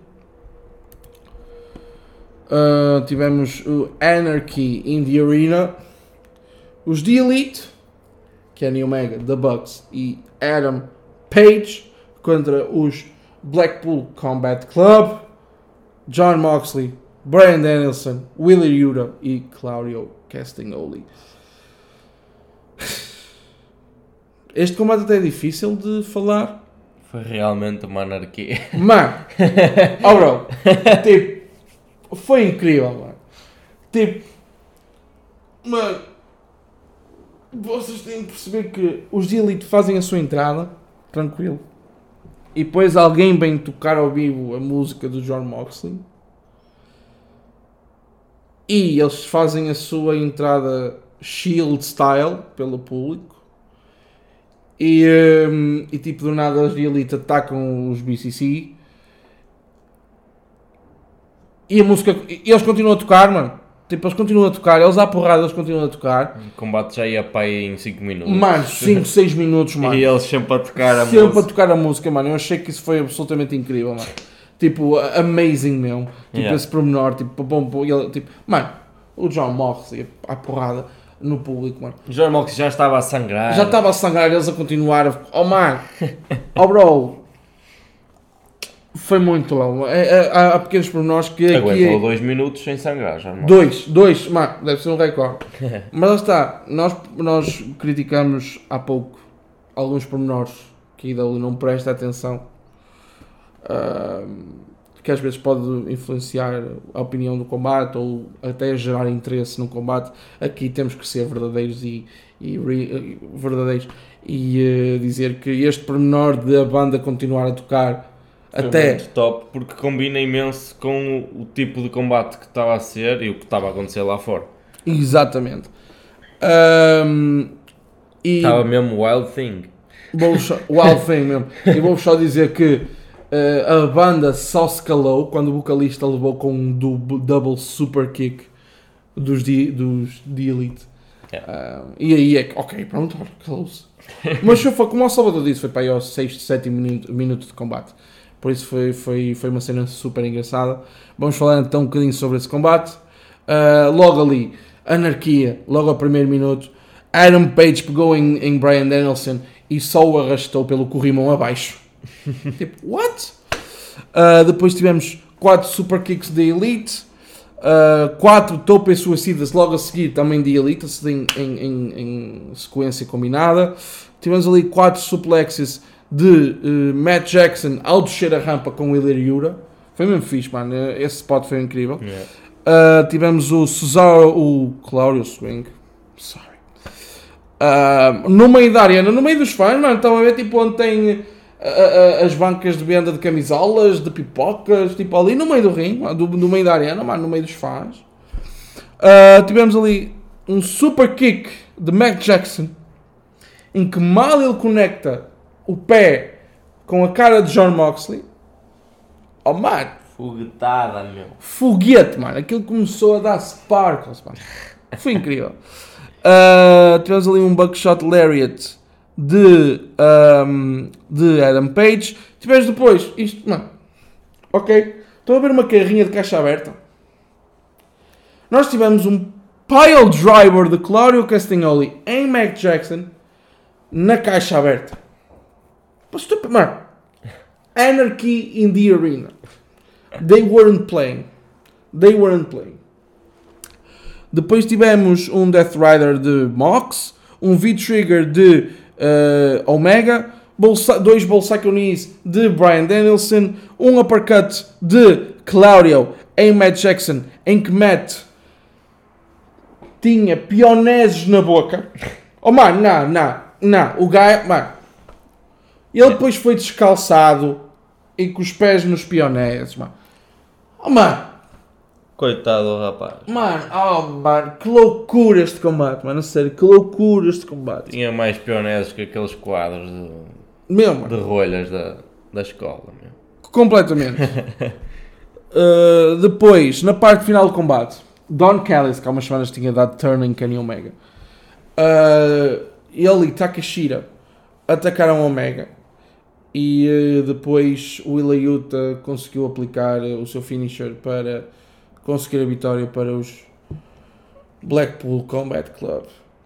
Uh, tivemos o Anarchy in the Arena, os The Elite, Kenny Omega, The Bucks e Adam Page contra os Blackpool Combat Club, John Moxley, Bryan Danielson, Wheeler Yuta e Claudio Castagnoli. Este combate até é difícil de falar. Foi realmente uma anarquia. Mano, oh bro, tipo, foi incrível, mano. Tipo, mano, vocês têm que perceber que os The Elite fazem a sua entrada, tranquilo. E depois alguém vem tocar ao vivo a música do John Moxley. E eles fazem a sua entrada Shield style pelo público. E, um, e tipo, do nada os The Elite atacam os B C C. E a música. E eles continuam a tocar, mano. Tipo, eles continuam a tocar, eles à porrada, eles continuam a tocar. O combate já ia para aí em cinco minutos. Mano, cinco, seis minutos, mano. E eles sempre a tocar a sempre música. a tocar a música, mano. Eu achei que isso foi absolutamente incrível, mano. Tipo, amazing mesmo. Tipo, Yeah. esse pormenor, tipo, bom, bom, ele, tipo, mano, o John Moxley à porrada no público, mano. O John Moxley já estava a sangrar. Já estava a sangrar, eles a continuar. A... Oh, mano, oh, bro. Foi muito longo. É, é, há, há pequenos pormenores que Aguentou aqui é... dois minutos sem sangrar, já não. Dois, dois, mano, deve ser um recorde. Mas lá está, nós, nós criticamos há pouco alguns pormenores que a I W não presta atenção, uh, que às vezes pode influenciar a opinião do combate ou até gerar interesse no combate. Aqui temos que ser verdadeiros e, e re, verdadeiros e uh, dizer que este pormenor de a banda continuar a tocar Foi até muito top, porque combina imenso com o tipo de combate que estava a ser e o que estava a acontecer lá fora. exatamente. Um, e Estava mesmo Wild Thing. vou só, Wild Thing mesmo. E vou só dizer que uh, a banda só se calou quando o vocalista levou com um double, double super kick dos The, dos The Elite. Yeah. Uh, e aí é que, ok, pronto, calou-se. Mas foi, como o Salvador disse, foi para aí ao sexto, sétimo minuto, minuto de combate. Por isso foi, foi, foi uma cena super engraçada. Vamos falar então um bocadinho sobre esse combate. Uh, logo ali, anarquia, logo ao primeiro minuto. Adam Page pegou em, em Bryan Danielson e só o arrastou pelo corrimão abaixo. Tipo, what? Uh, depois tivemos quatro super kicks da Elite. Uh, quatro tope suicidas logo a seguir também de Elite, assim, em, em, em sequência combinada. Tivemos ali quatro suplexes de uh, Matt Jackson ao descer a rampa com o Wheeler Yuta. Foi mesmo fixe, mano. Esse spot foi incrível. Yeah. Uh, tivemos o Cesaro, o Claudio Swing. Sorry. Uh, no meio da arena, no meio dos fãs, mano. Estão a ver tipo onde tem uh, uh, as bancas de venda de camisolas, de pipocas, tipo ali no meio do ringue, do, do meio da arena, mano, no meio dos fãs. Uh, tivemos ali um super kick de Matt Jackson em que mal ele conecta o pé com a cara de Jon Moxley. Oh, mano. Foguetada, meu. Foguete, mano. Aquilo começou a dar sparkles, mano. Foi incrível. Uh, tivemos ali um buckshot lariat de, um, de Adam Page. Tivemos depois isto, mano. Ok. Estão a ver uma carrinha de caixa aberta? Nós tivemos um pile driver de Claudio Castagnoli em Matt Jackson na caixa aberta. Mano, anarchy in the arena. They weren't playing. They weren't playing. Depois tivemos um Death Rider de Mox, um V-Trigger de uh, Omega, bolsa, dois Bullsack Knees de Bryan Danielson, um uppercut de Claudio em Matt Jackson, em que Matt tinha pioneses na boca. Oh, mano, não, não, não. O gajo, mano. Ele depois foi descalçado e com os pés nos pioneses, mano. Oh, mano. Coitado do rapaz. Mano, oh, mano. Que loucura este combate, mano. A sério, que loucura este combate. Tinha mais pioneses que aqueles quadros de, Meu, mano. de rolhas da, da escola, meu. Completamente. uh, depois, na parte final do combate, Don Callis, que há umas semanas tinha dado turn em Kenny Omega. Uh, ele e Takashita atacaram Omega. E uh, depois o Wheeler Yuta conseguiu aplicar uh, o seu finisher para conseguir a vitória para os Blackpool Combat Club.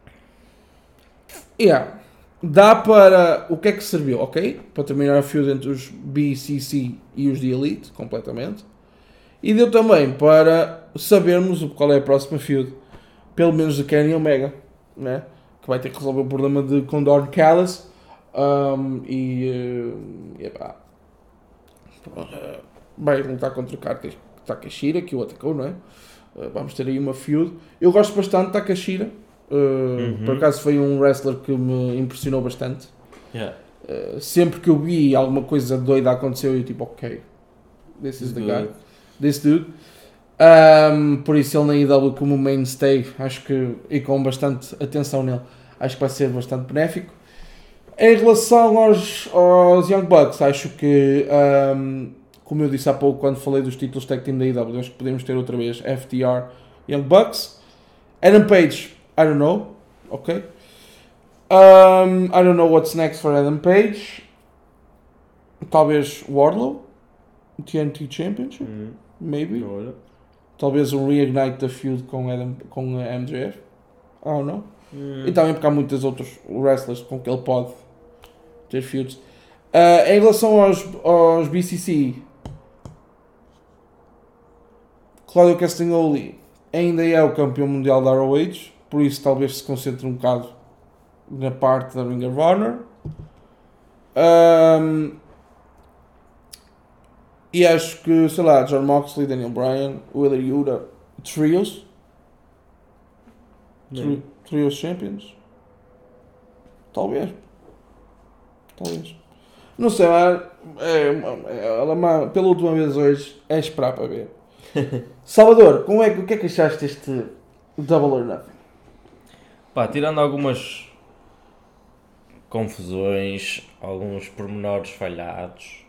Yeah. Dá para... O que é que serviu? Ok? Para terminar a feud entre os B C C e os The Elite, completamente. E deu também para sabermos qual é a próxima feud. Pelo menos de Kenny Omega, né? Que vai ter que resolver o problema de, com Don Callis. Um, e... Uh, e pá, uh, vai lutar contra o Takashita, que o atacou, não é? Uh, vamos ter aí uma feud. Eu gosto bastante de Takashita. Uh, uhum. Por acaso foi um wrestler que me impressionou bastante. Yeah. Uh, sempre que eu vi alguma coisa doida aconteceu, eu tipo, ok, this is the guy, this dude. Um, por isso ele na I W como mainstay, acho que, e com bastante atenção nele, acho que vai ser bastante benéfico. Em relação aos, aos Young Bucks, acho que, um, como eu disse há pouco quando falei dos títulos tag team da I W, acho que podemos ter outra vez F T R Young Bucks. Adam Page, I don't know, ok. Um, I don't know what's next for Adam Page. Talvez Wardlow, T N T Championship, mm. maybe. Olha. Talvez um reignite da feud com, Adam, com a M J F. I don't know. Mm. E também porque há muitos outros wrestlers com que ele pode ter feuds. Uh, em relação aos, aos B C C, Claudio Castagnoli ainda é o campeão mundial da R O H, por isso talvez se concentre um bocado na parte da Ring of Honor. Um, e acho que, sei lá, Jon Moxley, Daniel Bryan, Wheeler Yuta, Trios. Tri, trios Champions. Talvez. Talvez. Não sei, mas é, é, é, pela última vez hoje é esperar para ver. Salvador, como é, o que é que achaste deste Double or Nothing? Pá, tirando algumas confusões, alguns pormenores falhados.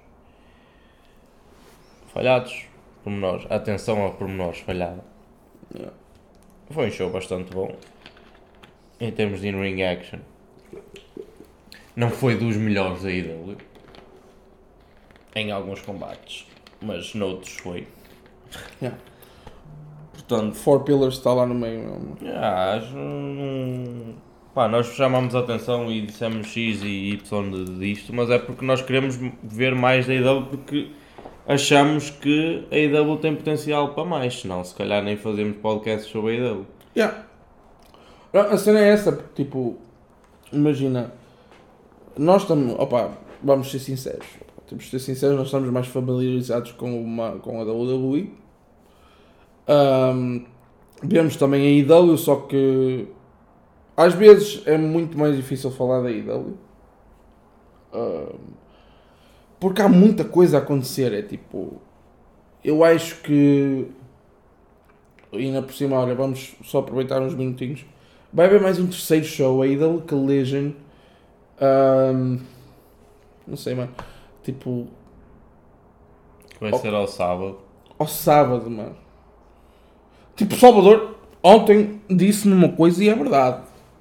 Falhados? Pormenores. Atenção a pormenores falhados. Yeah. Foi um show bastante bom. Em termos de in-ring action. Não foi dos melhores da I W. Em alguns combates. Mas noutros foi. Yeah. Portanto, Four Pillars está lá no meio mesmo. ah, acho, não- pá, nós chamámos a atenção e dissemos X e Y de- disto, mas é porque nós queremos ver mais da I W porque achamos que a I W tem potencial para mais, senão se calhar nem fazemos podcasts sobre a I W. Yeah. A cena é essa, porque, tipo, imagina, nós estamos, opa, vamos ser sinceros, temos de ser sinceros, nós estamos mais familiarizados com, uma, com a W W E. Um, vemos também a I W, só que às vezes é muito mais difícil falar da I W. Um, porque há muita coisa a acontecer, é tipo, eu acho que, e ainda por cima, olha, vamos só aproveitar uns minutinhos, vai haver mais um terceiro show, a I W Collision, um, não sei, mano, tipo, Que vai ser ao sábado. ao sábado, mano. Tipo, Salvador ontem disse-me uma coisa e é verdade.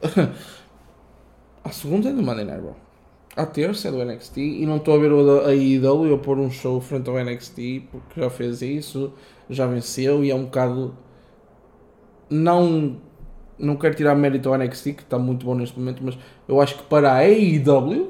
A segunda é do Monday Night Raw. A terça é do N X T e não estou a ver a I W a pôr um show frente ao N X T porque já fez isso, já venceu e é um bocado... Não, não quero tirar mérito ao N X T que está muito bom neste momento, mas eu acho que para a I W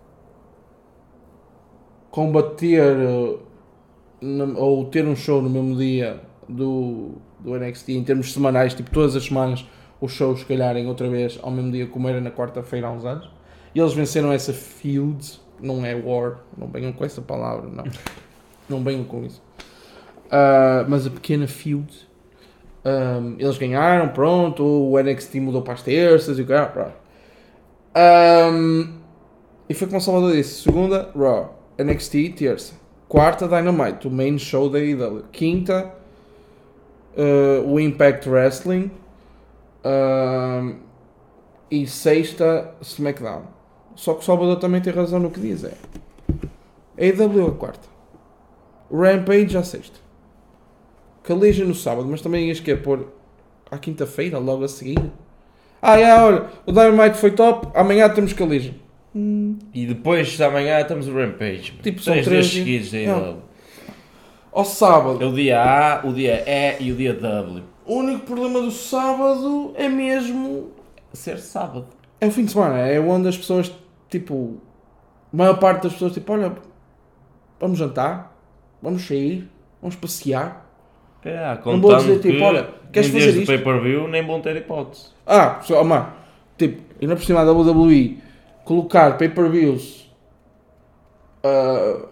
combater uh, no- ou ter um show no mesmo dia do, do N X T em termos semanais, tipo todas as semanas os shows calharem outra vez ao mesmo dia como era na quarta-feira há uns anos, e eles venceram essa feud, não é war, não venham com essa palavra, não, não venham com isso, uh, mas a pequena feud, um, eles ganharam, pronto, o N X T mudou para as terças e o cara, pronto. Um, e foi como o Salvador disse, segunda, Raw, N X T, terça, quarta, Dynamite, o main show da I W, quinta, uh, o Impact Wrestling, um, e sexta, SmackDown. Só que o Salvador também tem razão no que diz, é a I W a quarta, o Rampage à sexta, Collision no sábado, mas também ias querer pôr à quinta-feira, logo a seguir. Ah, yeah, olha, o Dynamite foi top, amanhã temos Collision. Hum, E depois de amanhã temos o Rampage. Tipo, são três três dias dias. seguidos da I Não. W. ao sábado. É o dia A, o dia E e o dia W. O único problema do sábado é mesmo... Ser sábado. É o fim de semana, é onde as pessoas, tipo... A maior parte das pessoas, tipo, olha... Vamos jantar, vamos sair, vamos passear. É, Não vou dizer, contando tipo, que olha, queres em fazer dias de isto? pay-per-view nem vão ter hipótese. Ah, só, mano, tipo, ainda por cima da W W E, colocar pay-per-views uh,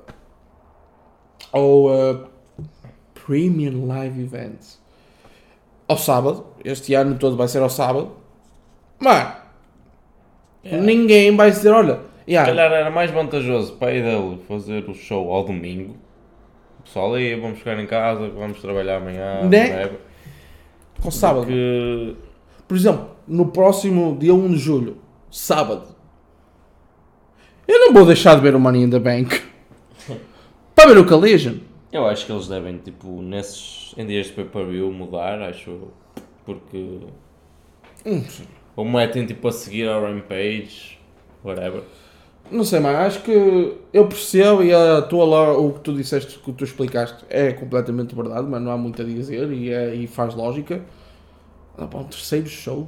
ou uh, premium live events ao sábado, este ano todo vai ser ao sábado, mano, Yeah. ninguém vai dizer, olha, Se yeah, calhar era mais vantajoso para a I W fazer o show ao domingo. O pessoal aí, vamos ficar em casa, vamos trabalhar amanhã. Né? whatever. ao sábado. Que Por exemplo, no próximo dia um de julho, sábado, eu não vou deixar de ver o Money in the Bank para ver o Collision. eu acho que eles devem, tipo, nesses em dias de pay-per-view mudar, acho eu. Porque Hum, ou metem tipo a seguir ao Rampage, whatever. Não sei, mas acho que eu percebo e a tua lá, o que tu disseste, o que tu explicaste é completamente verdade, mas não há muito a dizer e, é, e faz lógica. Ah, pá, um terceiro show.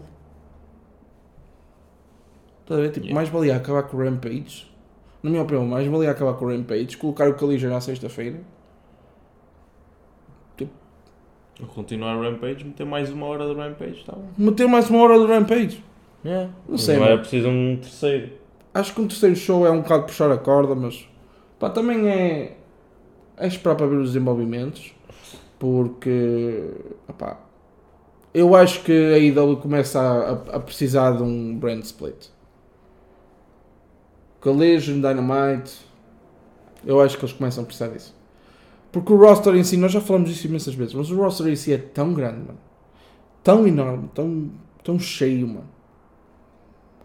Estás a ver? Tipo, Yeah. mais valia acabar com o Rampage. Na minha opinião, mais valia acabar com o Rampage, colocar o Collision na sexta-feira. Ou continuar o Rampage, meter mais uma hora do Rampage, tá bom. Meter mais uma hora do Rampage. Yeah. Não sei, Não era mano. preciso um terceiro. Acho que um terceiro show é um bocado puxar a corda, mas pá, também é, é esperar para ver os desenvolvimentos, porque opá, eu acho que a I W começa a, a- a precisar de um brand split. Collision, Dynamite, eu acho que eles começam a precisar disso. Porque o roster em si, nós já falamos disso imensas vezes, mas o roster em si é tão grande, mano, tão enorme, tão, tão cheio, mano,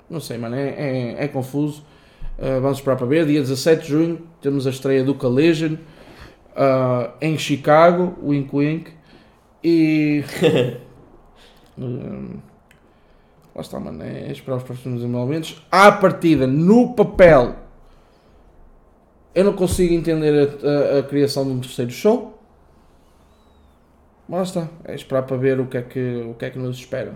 Não sei, mano, é, é, é confuso. Uh, vamos esperar para ver. Dia dezassete de junho temos a estreia do Collision uh, em Chicago, wink wink. E. um, lá está, mano, é esperar os próximos desenvolvimentos. À partida, no papel, eu não consigo entender a, a, a criação de um terceiro show. Mas lá está, é esperar para ver o que é que, o que, é que nos espera.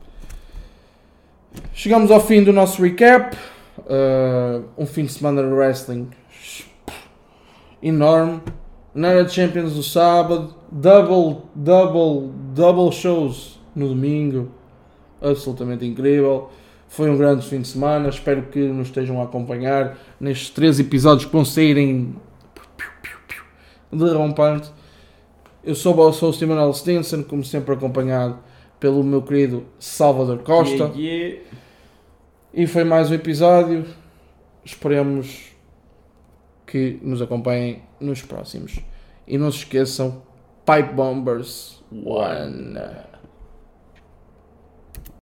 Chegamos ao fim do nosso recap. Uh, um fim de semana de wrestling enorme. Night of Champions no sábado. Double, double, double shows no domingo. Absolutamente incrível. Foi um grande fim de semana. Espero que nos estejam a acompanhar nestes três episódios que vão saírem derrompante. Eu sou, sou o Simon Stinson, como sempre acompanhado pelo meu querido Salvador Costa. Yeah, yeah. E foi mais um episódio. Esperemos que nos acompanhem nos próximos. E não se esqueçam, Pipe Bombers One.